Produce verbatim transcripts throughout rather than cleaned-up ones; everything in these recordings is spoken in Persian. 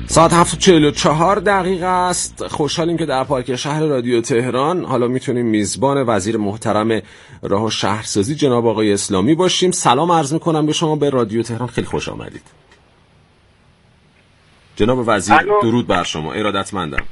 ساعت هفت و چهل و چهار دقیقه است. خوشحالیم که در پارک شهر رادیو تهران حالا میتونیم میزبان وزیر محترم راه و شهرسازی جناب آقای اسلامی باشیم. سلام عرض میکنم به شما، به رادیو تهران خیلی خوش آمدید. جناب وزیر الو. درود بر شما، ارادتمندم.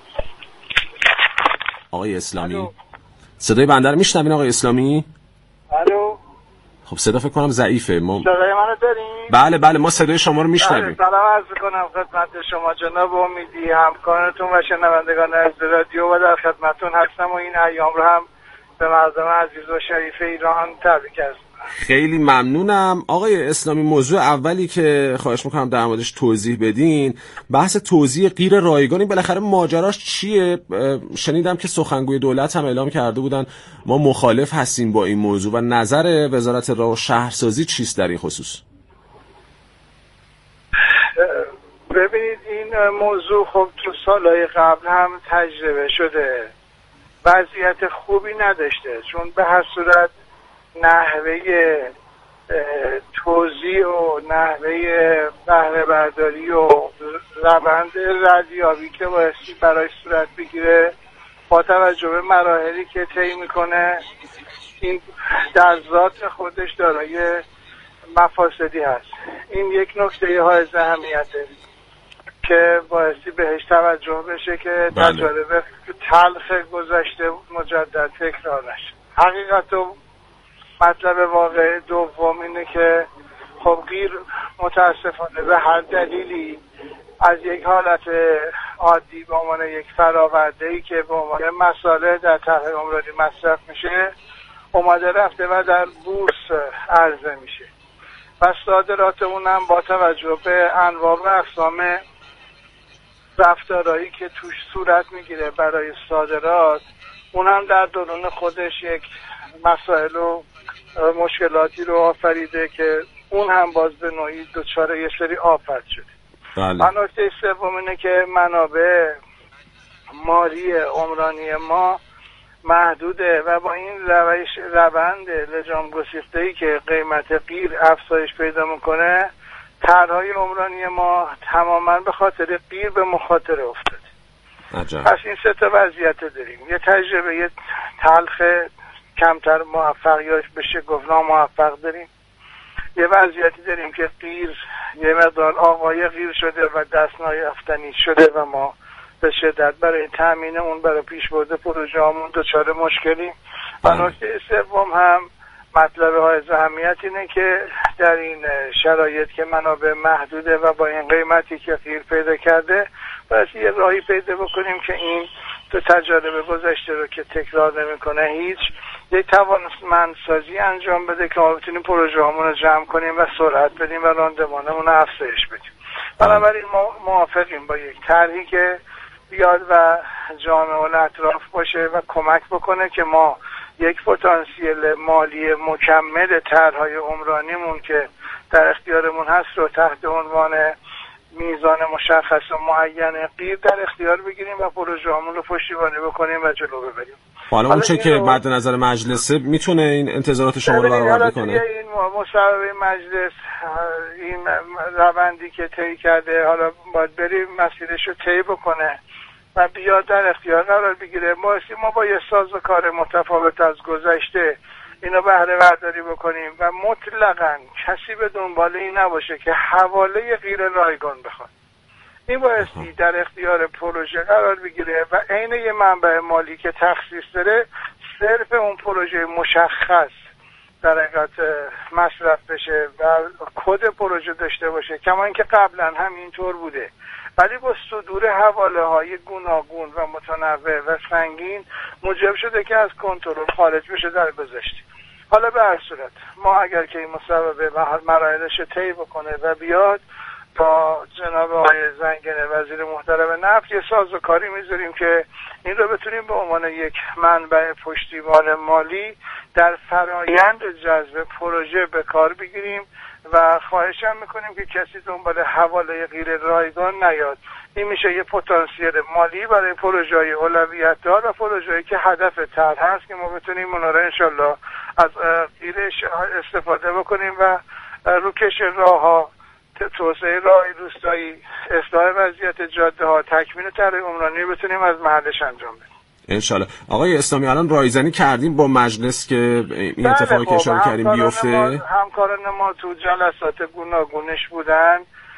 آقای اسلامی الو. صدای بنده رو میشنوین آقای اسلامی؟ الو. خب صدا فکر کنم ضعیفه. ما صدای منو دارین؟ بله بله ما صدای شما رو میشنویم. سلام عرض میکنم خدمت شما جناب امیدی، همکارتون و شنوندگان از رادیو و در خدمتتون هستم و این ایام رو هم به مردم عزیز و شریف ایران تبریک هستم. خیلی ممنونم آقای اسلامی. موضوع اولی که خواهش میکنم در موردش توضیح بدین بحث توزیع غیر رایگانی، بالاخره ماجراش چیه؟ شنیدم که سخنگوی دولت هم اعلام کرده بودن ما مخالف هستیم با این موضوع و نظر وزارت راه و شهرسازی چیست در این خصوص؟ ببینید این موضوع خب تو سالهای قبل هم تجربه شده، وضعیت خوبی نداشته، چون به هر صورت نحوه توزیع و نحوه بهره برداری و روند ردیابی که بایستی برای صورت بگیره با توجه به مراحلی که طی میکنه این در ذات خودش دارای مفاسدی هست. این یک نکته حائز اهمیته که بایستی بهش توجه بشه که تجارب تلخ گذشته مجدد تکرار نشه. حقیقت و مطلب واقع دوم اینه که خب غیر متاسفانه به هر دلیلی از یک حالت عادی به عنوان یک فرآورده‌ای که به عنوان مساله در طرح عمرانی مصرف میشه اومده رفته و در بورس عرضه میشه و صادرات اونم با توجه به انواع و اقسام رفتارهایی که توش صورت میگیره برای صادرات اونم در درون خودش یک مسائل و مشکلاتی رو آفریده که اون هم باز به نوعی دچار یه سری آفت شده. بله. نکته سوم اینه که منابع مالی عمرانی ما محدوده و با این روش روند لجام گسیخته‌ای که قیمت غیر افزایش پیدا میکنه طرح‌های عمرانی ما تماما به خاطر غیر به مخاطره افتاده. عجب. پس این سه تا وضعیت داریم. یه تجربه یه تلخ کمتر موفق یا بشه گفت ناموفق داریم، یه وضعیتی داریم که غیر یه مقدار آقای غیر شده و دست نیافتنی شده و ما به شدت برای تامین اون برای پیشبرد پروژه هامون دچار مشکلیم. و نکته سوم هم مطلب حائز اهمیت اینه که در این شرایط که منابع محدوده و با این قیمتی که غیر پیدا کرده باید یه راهی پیدا بکنیم که این تو تجارب گذشته رو که تکرار نمیکنه هیچ یک توانمندسازی انجام بده که ما بتونیم پروژه هامون رو جمع کنیم و سرعت بدیم و راندمانمون رو افزایش بدیم. بنابراین ما موافقیم با یک طرحی که بیاد و جامع الاطراف باشه و کمک بکنه که ما یک پتانسیل مالی مکمل طرح‌های عمرانیمون که در اختیارمون هست رو تحت عنوان میزان مشخص و معین غیر در اختیار بگیریم و پروژه هامون رو پشتیبانی بکنیم و جلو ببریم. حالا اون چه که مد نظر مجلسه میتونه این انتظارات شما رو برآورده کنه؟ این مصوبه مجلس این روندی که طی کرده حالا باید بریم مسیرش رو طی بکنه و بیاد در اختیار قرار بگیره. ما ما با یه سازوکار متفاوت از گذشته اینو بهره برداری بکنیم و مطلقاً کسی به دنبال این نباشه که حواله غیر رایگان بخواد. این بایستی در اختیار پروژه قرار بگیره و عین یه منبع مالی که تخصیص داره صرف اون پروژه مشخص در حقیقت مصرف بشه و کد پروژه داشته باشه، کما اینکه قبلا هم اینطور بوده، ولی با صدور حواله های گوناگون و متنوع و سنگین موجب شده که از کنترل خارج بشه در گذشته. حالا به هر صورت ما اگر که این مصوبه مراحلش طی بکنه و بیاد تا جناب آقای زنگنه وزیر محترم نفت یه سازوکاری میذاریم که این رو بتونیم به عنوان یک منبع پشتیبان مالی در فرایند جذب پروژه به کار بگیریم و خواهش هم میکنیم که کسی دنبال حواله غیر رایگان نیاد. این میشه یه پتانسیل مالی برای پروژه‌های اولویت دار و پروژه‌ای که هدف طرح هست که ما بتونیم اونا رو انشالله از غیرش استفاده بکنیم و روکش راه‌ها توسعه راه روستایی، اصلاح وضعیت جاده ها، تکمیل طرح عمرانی بتونیم از محلش انجام بدیم انشالله. آقای اسلامی الان رایزنی کردیم با مجلس که این اتفاقی که اشاره کردیم بیفته؟ ما همکاران ما تو جلسات گوناگونش بودن،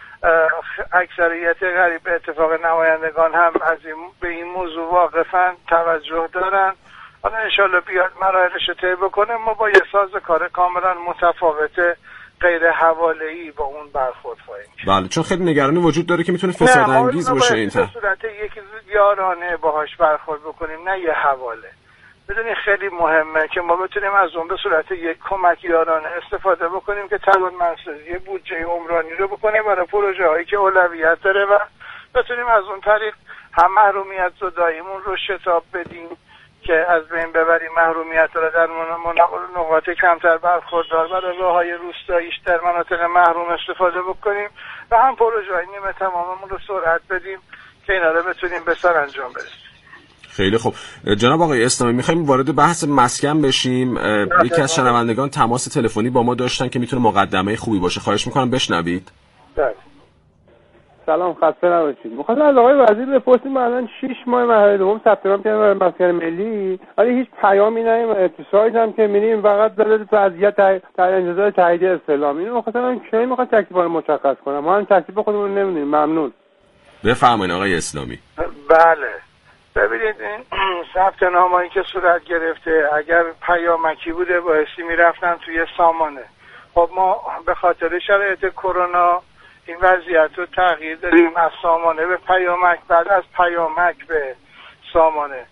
اکثریت قریب به اتفاق نمایندگان هم از این به این موضوع واقفا توجه دارن. حالا انشالله بیاد مراحلش رو طی بکنه، ما با یه ساز کار کاملا متفاوت غیر حواله‌ای با اون برخورد خواهیم. بله، چون خیلی نگرانی وجود داره که میتونه فساد انگیز باشه این به صورت یک یارانه باهاش برخورد بکنیم، نه یه حواله. بدونید خیلی مهمه که ما بتونیم از اون به صورت یک کمک یارانه استفاده بکنیم که توانمندسازی بودجه عمرانی رو بکنیم برای پروژه هایی که اولویت داره و بتونیم از اون طریق هم محرومیت زداییمون رو شتاب بدیم که از بین ببریم محرومیت رو در نقاط کمتر برخوردار برای راه‌های روستاییش در مناطق محروم استفاده بکنیم و هم پروژه های نیمه تماممون رو سرعت بدیم که اینا رو بتونیم به سر انجام برسیم. خیلی خوب جناب آقای اسلامی، میخوایم وارد بحث مسکن بشیم. یکی از شنوندگان تماس تلفنی با ما داشتن که میتونه مقدمه خوبی باشه، خواهش میکنم بشنوید. بله. سلام، خسته نباشید. می‌خواستم از آقای وزیر بپرسیم ما الان شش ماه مرحله دوم ثبت نام کردیم برای مسکن ملی، ولی هیچ پیامی نیومد. تو سایت هم که می‌ریم فقط دلیل وضعیت در انتظار تایید استعلام. اینو می‌خواستم کی می‌خواد تکلیف رو مشخص کنم، ما هم تکلیف خودمون رو نمی‌دونیم. ممنون. بفرمایید آقای اسلامی. بله. ببینید این ثبت نامه‌ای که صورت گرفته اگر پیامکی بوده بایستی میرفتن توی سامانه. خب ما به خاطر شرایط کرونا این وضعیت رو تغییر دادیم از سامانه به پیامک، بعد از پیامک به سامانه.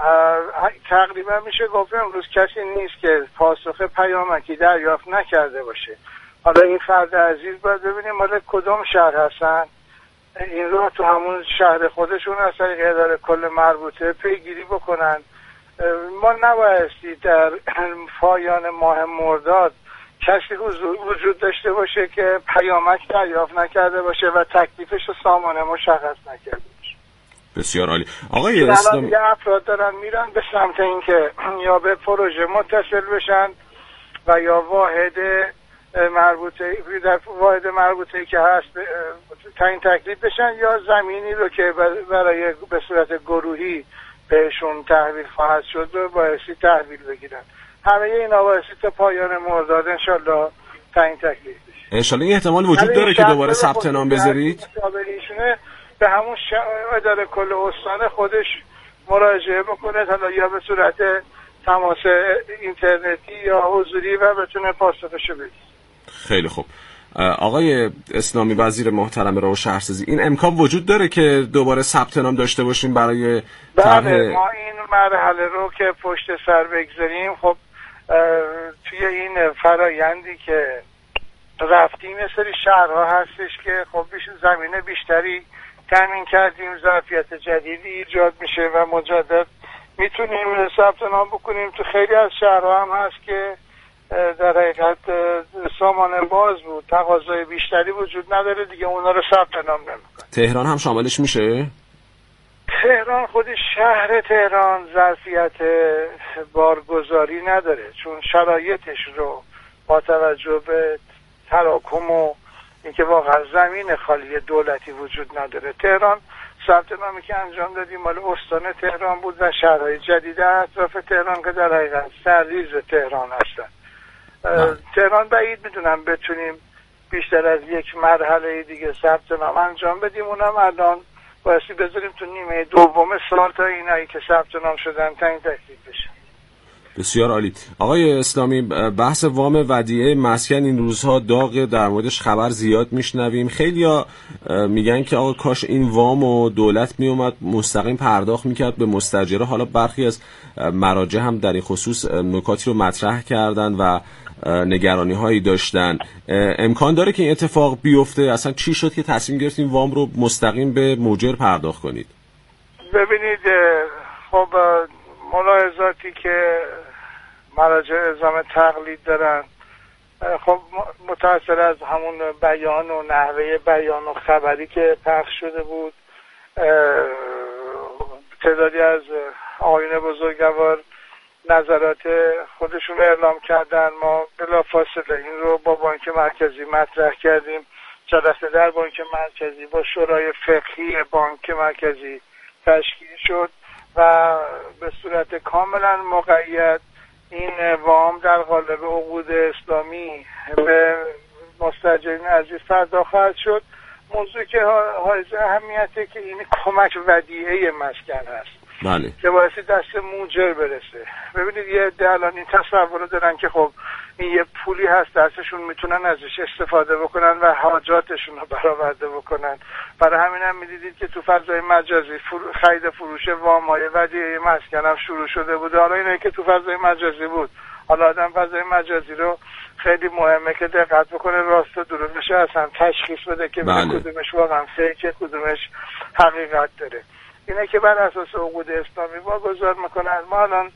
تقریبا میشه گفت امروز کسی نیست که پاسخ پیامکی دریافت نکرده باشه. حالا این فرد عزیز باید ببینیم مال کدوم شهر هستن، این رو تو همون شهر خودشون از طریق اداره کل مربوطه پیگیری بکنن. ما نبایستی در پایان ماه مرداد کسی وجود داشته باشه که پیامک دریافت نکرده باشه و تکلیفش رو سامانه مشخص نکرده باشه. بسیار عالی. آقای اسلامی، یه افراد دارن میرن به سمت اینکه یا به پروژه متصل بشن و یا واحد مربوطه در واحد مربوطه که هست تعیین تکلیف بشن یا زمینی رو که برای به صورت گروهی بهشون تحویل خواهد شد رو بایستی تحویل بگیرن. همه اینا بایستی تا پایان مرداد انشالله تعیین تکلیف بشه. انشالله این احتمال وجود داره که دوباره ثبت نام بذارید؟ به همون اداره کل استان خودش مراجعه بکنه، حالا یا به صورت تماس اینترنتی یا حضوری و بتونه پاسخشو بده. خیلی خوب. آقای اسلامی وزیر محترم راه و شهرسازی، این امکان وجود داره که دوباره ثبت نام داشته باشیم برای طرح؟ بله، ما این مرحله رو که پشت سر بگذاریم، خب توی این فرایندی که رفتیم یه سری شهرها هستش که خب بیش زمینه بیشتری تامین کردیم، ظرفیت جدیدی ایجاد میشه و مجدد میتونیم ثبت نام بکنیم. تو خیلی از شهرها هم هست که در حقیقت سامانه باز بود، تقاضای بیشتری وجود نداره دیگه، اونا رو ثبت نام نمیکنه. تهران هم شاملش میشه؟ تهران خودش شهر تهران ظرفیت بارگذاری نداره، چون شرایطش رو با توجه به تراکم و اینکه واقعا زمین خالی دولتی وجود نداره. تهران ثبت نامی که انجام دادیم مال استان تهران بود و شهرهای جدید اطراف تهران که در حقیقت سرریز تهران هستن. تهران بعید میدونم بتونیم بیشتر از یک مرحله دیگه ثبت نام انجام بدیم، اونم الان بایستی بذاریم تو نیمه دوم سال تا اینایی که ثبت نام شدن تعیین تکلیف بشه. بسیار عالی. آقای اسلامی، بحث وام ودیعه مسکن این روزها داغ، در موردش خبر زیاد میشنویم. خیلیا میگن که آقا کاش این وام و دولت میومد مستقیم پرداخت میکرد به مستاجره. حالا برخی از مراجع هم در این خصوص نکاتی رو مطرح کردن و نگرانی هایی داشتن. امکان داره که این اتفاق بیفته؟ اصلا چی شد که تصمیم گرفتین وام رو مستقیم به موجر پرداخت کنید؟ ببینید، خب ملاحظاتی که مراجع اعزام تقلید دارن، خب متأثر از همون بیان و نحوه بیان و خبری که پخش شده بود، تعدادی از آیین بزرگوار نظرات خودشون اعلام کردن. ما بلافاصله این رو با بانک مرکزی مطرح کردیم. جلسه در بانک مرکزی با شورای فقهی بانک مرکزی تشکیل شد و به صورت کاملا مقید این وام در قالب عقود اسلامی به مستاجرین عزیز پرداخت خواهد شد. موضوع که حائز اهمیته که این کمک ودیعه مسکن هست بله. که باعث دست موجر برسه. ببینید یه عده الان این تصور رو دارن که خب این یه پولی هست دستشون میتونن ازش استفاده بکنن و حاجاتشون رو برآورده بکنن. برای همین هم میدیدید که تو فضای مجازی فرو... خرید فروش وام‌های ودیعه مسکن هم شروع شده بود. حالا اینایی که تو فضای مجازی بود، حالا آدم فضای مجازی رو خیلی مهمه که دقت بکنه راست و دروغش اصلا تشخیص بده که بله. کدومش واقعا فیکه کدومش حقیقت داره. اینه که بر اساس عقود اسلامی واگذار میکنن. ما الان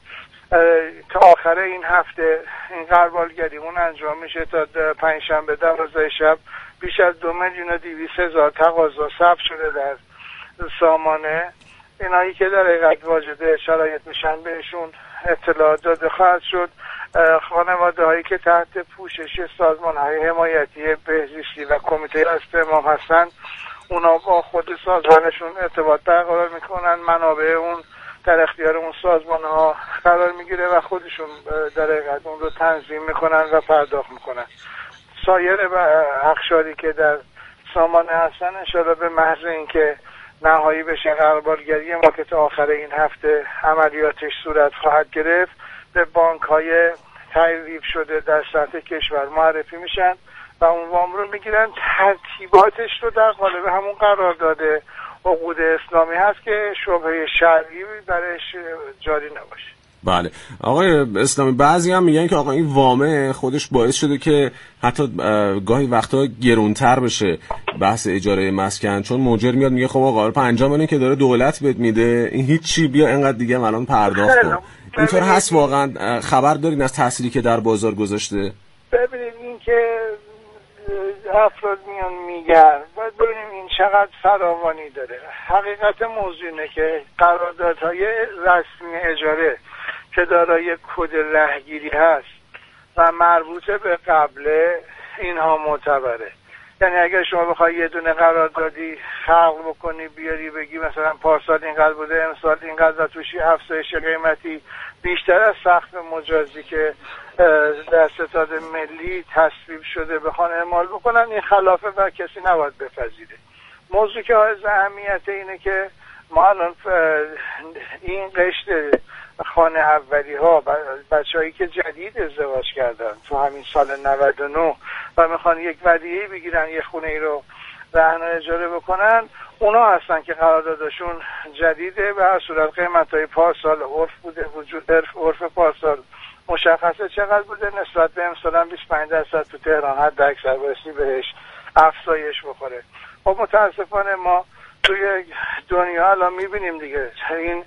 تا آخر این هفته این غربالگریمون انجام میشه تا پنجشنبه دوازده شب بیش از دو میلیون و دویست هزار تقاضا ثبت شده در سامانه. اینایی که در حقیقت واجد شرایط میشن بهشون اطلاع داده خواهد شد. خانواده هایی که تحت پوشش سازمان های حمایتی بهزیستی و کمیته استعمام هستن اونا با خود سازمانشون ارتباط برقرار میکنن، منابع اون در اختیار اون سازمان ها قرار میگیره و خودشون در حقیقت اون رو تنظیم میکنن و پرداخت میکنن. سایر اقشاری که در سامانه هستن انشاءالله به محض اینکه نهایی بشه غربالگری ما که تا آخر این هفته عملیاتش صورت خواهد گرفت به بانک های تعریف شده در سطح کشور معرفی میشن و اون وام رو میگیرن. ترتیباتش رو در قالب همون قرار داده عقود اسلامی هست که شبهه شرعی درش جاری نباشه. بله آقای اسلامی، بعضی هم میگن که آقا این وامه خودش باعث شده که حتی گاهی وقتا گرونتر بشه بحث اجاره مسکن، چون موجر میاد میگه خب آقا پنجاه میلیون که داره دولت بهت میده این هیچی، بیا اینقدر دیگه الان پرداخت کن. اینطور هست واقعا؟ خبر دارین از تأثیری که در بازار گذاشته؟ ببینید این که افراد میان میگن باید ببینیم این چقدر فراوانی داره. حقیقت موضوع اینه که قراردادهای رسمی اجاره که دارای کد رهگیری هست و مربوطه به قبله اینها معتبره. یعنی اگر شما بخوای یه دونه قراردادی خلق بکنی بیاری بگی مثلا پارسال اینقدر بوده امسال اینقدر و توشی افزایش قیمتی بیشتر از سقف مجازی که در ستاد ملی تصویب شده بخوان اعمال بکنن، این خلافه و کسی نباید بپذیره. موضوع که حائز اهمیت اینه که ما الان این قشر خانه اولی ها بچه هایی که جدید ازدواج کردن تو همین سال نود و نه و میخوان یک ودیعه بگیرن یه خونه ای رو رهن اجاره بکنن، اونا هستن که قراردادشون جدیده. به هر صورت قیمت های پارسال عرف بوده، وجود عرف, عرف پارسال مشخصه چقدر بوده، نسبت به امسال هم بیست و پنج درصد تو تهران حد اکثر بایستی بهش افزایش بخوره. خب متاسفانه ما توی دنیا الان میبینیم دیگه این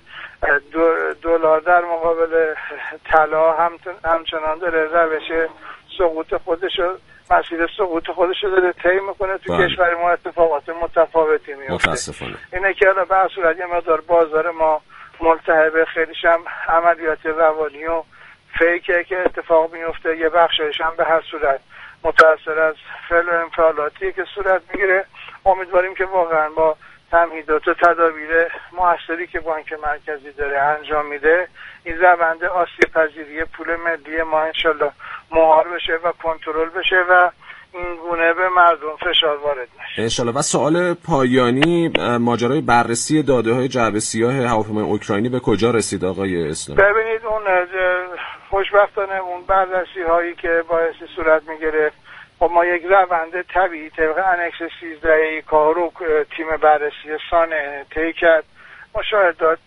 دلار در مقابل طلا هم همچنان داره روش سقوط خودشو مسیر سقوط خودشو داره طی میکنه. تو بله. کشور ما اتفاقات متفاوتی میفته. متاسفانه اینه که الان به هر صورت یه مقدار بازار ما ملتهب، خیلیش هم عملیات روانی و فیکه که اتفاق میفته، یه بخشش هم به هر صورت متأثر از فعل و انفعالاتی که صورت میگیره. امیدواریم که واقعا با تمهیدات و تدابیر موثری که بانک مرکزی داره انجام میده این روند آسیب پذیری پول ملی ما انشالله مهار بشه و کنترل بشه و این گونه به مردم فشار وارد نشه انشالله. و سوال پایانی، ماجرای بررسی داده های جعبه سیاه هواپیمای اوکراینی به کجا رسید آقای اسلامی؟ ببینید اون خوشبختانه اون بررسی هایی که باعث صورت میگرفت، خب ما یک روند طبیعی طبق انکس سیزده کارو تیم بررسی سانه طی کرد. مشاهدات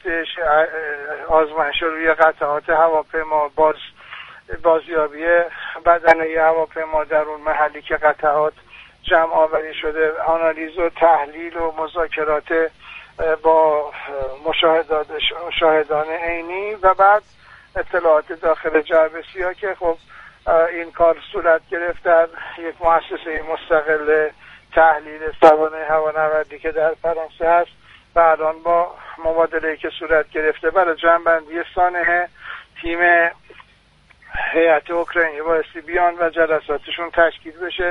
آزمایش روی قطعات هواپیما، باز بازیابی بدنه هواپیما در اون محلی که قطعات جمع آوری شده، آنالیز و تحلیل و مذاکرات با مشاهدات شاهدان عینی و بعد اطلاعات داخل جعبه سیاه که خب این کار صورت گرفت در یک مؤسسه مستقل تحلیل سوانح هوانوردی که در فرانسه هست و الان با مبادله‌ای که صورت گرفته برای جمع‌بندی سانحه تیم هیئت اوکراینی بایستی بیان و جلساتشون تشکیل بشه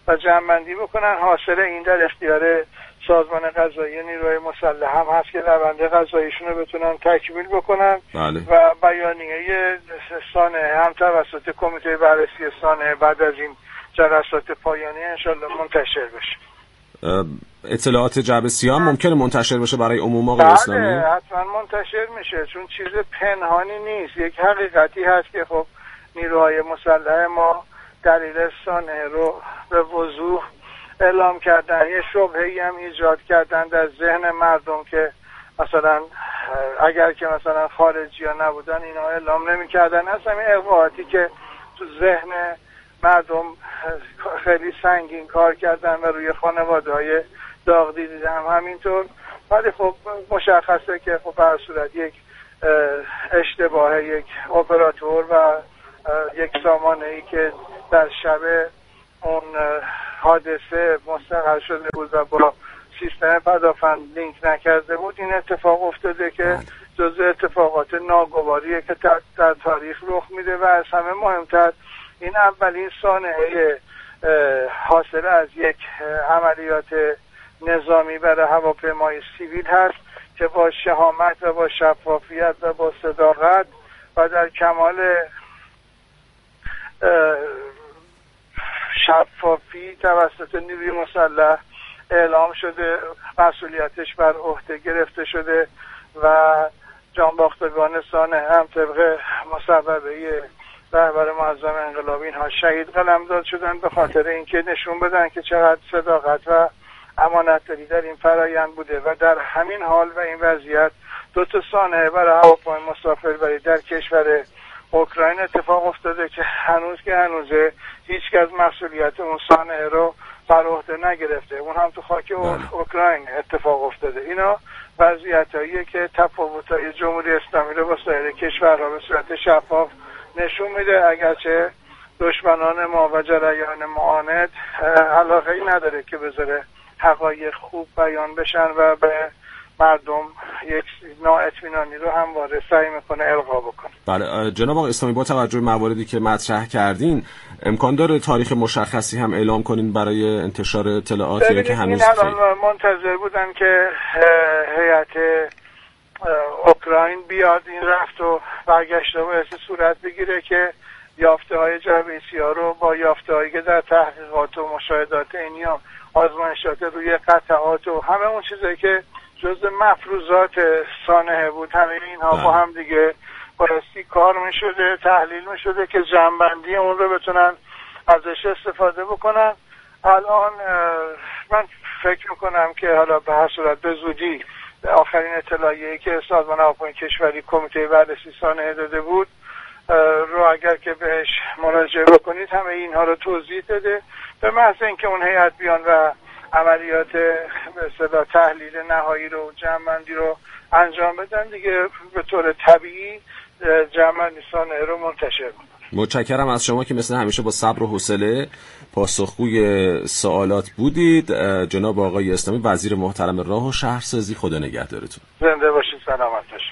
و جمع‌بندی بکنن. حاصل این در اختیار سازمان قضایی نیروهای مسلح هم هست که روند قضاییشون رو بتونن تکمیل بکنن. بله. و بیانیه سانحه هم توسط کمیته بررسی سانحه بعد از این جلسات پایانی انشالله منتشر بشه. اطلاعات جعبه سیاه ممکنه منتشر بشه برای عموم آقای اسلامی؟ بله حتما منتشر میشه، چون چیز پنهانی نیست، یک حقیقتی هست که خب نیروهای مسلح ما دلیل سانحه رو به وضوح اعلام کردن. یه شبهه‌ای هم ایجاد کردن در ذهن مردم که مثلا اگر که مثلا خارجی ها نبودن اینا اعلام نمی کردن. اصلا این اقواعاتی که تو ذهن مردم خیلی سنگین کار کردن و روی خانواده های داغ دیدن هم همینطور. ولی خب مشخصه که خب به هر صورت یک اشتباه یک اپراتور و یک سامانه ای که در شب اون حادثه مستقر شده بود و با سیستم پدافند لینک نکرده بود این اتفاق افتاده که جزء اتفاقات ناگواریه که در تاریخ رخ میده. و از همه مهمتر این اولین سانحه حاصل از یک عملیات نظامی برای هواپیمای سیویل هست که با شهامت و با شفافیت و با صداقت و در کمال شفافی توسط نیروی مسلح اعلام شده، مسئولیتش بر عهده گرفته شده و جانباختگان سانحه هم طبق مصوبه رهبر معظم انقلابی اینها شهید قلمداد شدن به خاطر اینکه نشون بدن که چقدر صداقت و امانتداری در این فرایند بوده. و در همین حال و این وضعیت دو تا سانحه برای هواپیمای مسافربری در کشور اوکراین اتفاق افتاده که هنوز که هنوزه هیچ کس مسئولیت اون سانحه رو بر عهده نگرفته، اون هم تو خاک اوکراین اتفاق افتاده. اینا وضعیتاییه که تفاوت‌های جمهوری اسلامی رو با سایر کشورها به صورت شفاف نشون میده، اگرچه دشمنان ما و جریان معاند علاقه‌ای نداره که بذاره حقایق خوب بیان بشن و به مردم یک نااطمینانی رو همواره سعی میکنه القا بکنه. بله جناب آقای اسلامی، با توجه به مواردی که مطرح کردین امکان داره تاریخ مشخصی هم اعلام کنین برای انتشار اطلاعات یا که هنوز الان منتظر بودن که هیئت اوکراین بیاد این رفت و برگشت و باید صورت بگیره که یافته های جعبه سیاه رو با یافته هایی که در تحقیقات و مشاهدات اینی و آزمایشات روی قطعات و همه اون چیزایی که جزء مفروضات سانحه بود همه اینها با هم دیگه بایستی کار می شده، تحلیل می شده که جمع‌بندی اون رو بتونن ازش استفاده بکنن. الان من فکر میکنم که حالا به هر صورت به زودی آخرین اطلاعیه‌ای که سازمان هواپیمای کشوری کمیته بررسی سانحه داده بود رو اگر که بهش مراجعه بکنید همه اینها رو توضیح داده. به محض اینکه اون هیئت بیان و عملیات به اصطلاح تحلیل نهایی رو جمع‌بندی رو انجام بدن دیگه به طور طبیعی جمع‌بندی سانحه رو منتشر می‌کنه. متشکرم از شما که مثل همیشه با صبر و حوصله پاسخگوی سوالات بودید. جناب آقای اسلامی وزیر محترم راه و شهرسازی، خدا نگهدارتون. زنده باشید، سلامت باشید.